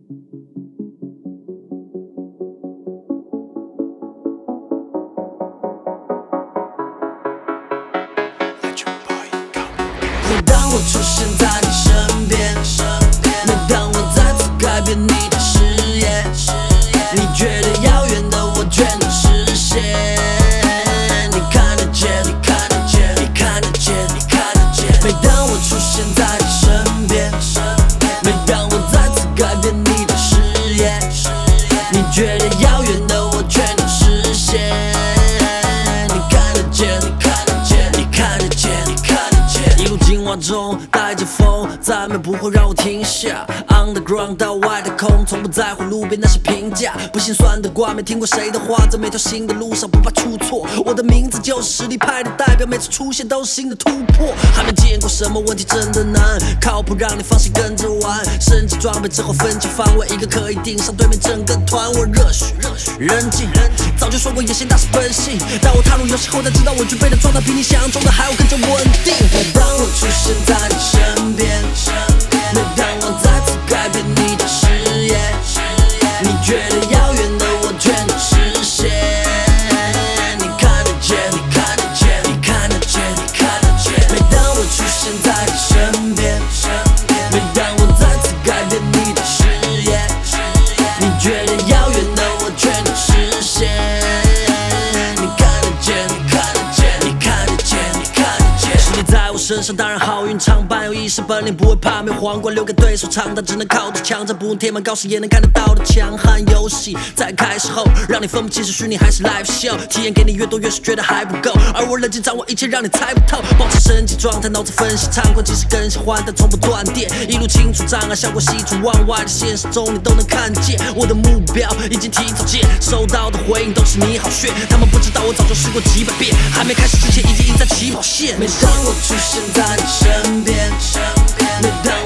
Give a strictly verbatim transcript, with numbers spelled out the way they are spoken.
每当我出现在你身边，每当我再次改变你的视野，你觉得遥远的我全能实现。你看得见，你看得见，你看得见，你看得见。每当我出现在你身边，每当我再次改变你的视野，你觉得遥远的我全能实现。你看得见，你看得见，你看得见，你看得见。一路进化中带着风，再没不会让我停下。Underground 到外太空，从不在乎路边那些评价。不心酸的瓜，没听过谁的话，在每条新的路上不怕出错。我的名字就是实力派的代表，每次出现都是新的突破。还没见过什么问题真的难，靠谱让你放心跟着玩。升级装备之后分解范围，一个可以顶上对面整个团。我热血人静，早就说过野心大是本性，但我踏入游戏后才知道我具备的状态比你想象中的还要更加稳定。每当我出现在你身边，每当我再次改变你的视野，你觉得遥远的我全能实现。你看得见，你看得见，你看得见，你看得见。每当我出现在你身边，每当我再次改变你的视野，你觉得遥远的我全能实现。你看得见，你看得见，你看得见，你看得见。实力在我身上，当然好运常伴，有一身本领不会怕，没有皇冠留给对手尝，但只能靠着强者，不用贴满高视也能看得到的强悍。游戏在开始后，让你分不清是虚拟还是 live show， 体验给你越多，越是觉得还不够，而我冷静掌握一切，让你猜不透。保持升级状态，脑子分析畅快，即使更喜欢，但从不断电。一路清除障碍，效果细除万外的现实中，你都能看见。我的目标已经提早见，收到的回应都是你好炫。他们不知道我早就试过几百遍，还没开始之前已经赢在起跑线。每当我出现在你身边，每当